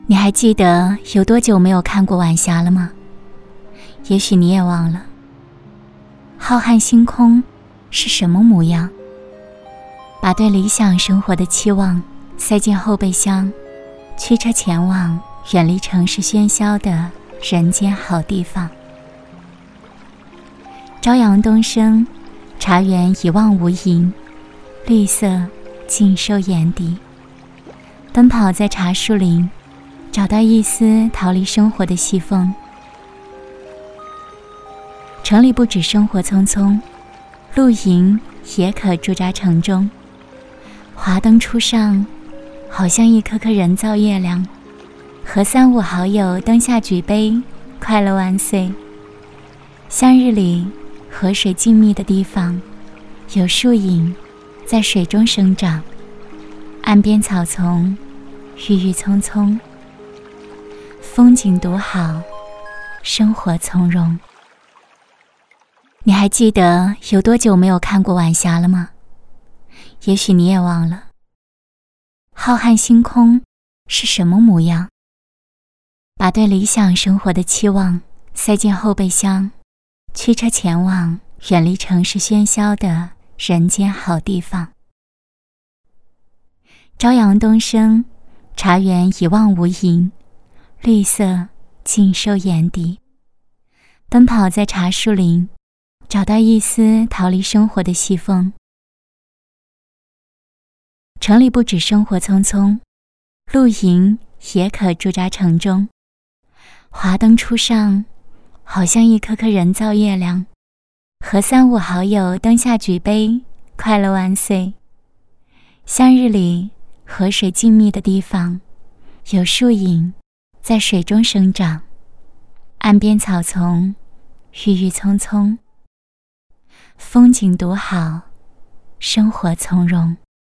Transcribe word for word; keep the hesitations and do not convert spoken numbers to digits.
你还记得有多久没有看过晚霞了吗？也许你也忘了，浩瀚星空是什么模样？把对理想生活的期望塞进后备箱，驱车前往远离城市喧嚣的人间好地方。朝阳东升，茶园一望无垠，绿色尽收眼底。奔跑在茶树林，找到一丝逃离生活的细缝。城里不止生活匆匆，露营也可驻扎城中。华灯初上，好像一颗颗人造月亮，和三五好友灯下举杯，快乐万岁。向日里河水静谧的地方，有树影在水中生长，岸边草丛郁郁葱葱，风景独好，生活从容。你还记得有多久没有看过晚霞了吗？也许你也忘了，浩瀚星空是什么模样？把对理想生活的期望塞进后备箱，驱车前往远离城市喧嚣的人间好地方。朝阳东升，茶园一望无垠，绿色尽收眼底。奔跑在茶树林，找到一丝逃离生活的细缝。城里不止生活匆匆，露营也可驻扎城中。华灯初上，好像一颗颗人造月亮，和三五好友灯下举杯，快乐万岁。向日里河水静谧的地方，有树影在水中生长，岸边草丛郁郁葱葱，风景独好，生活从容。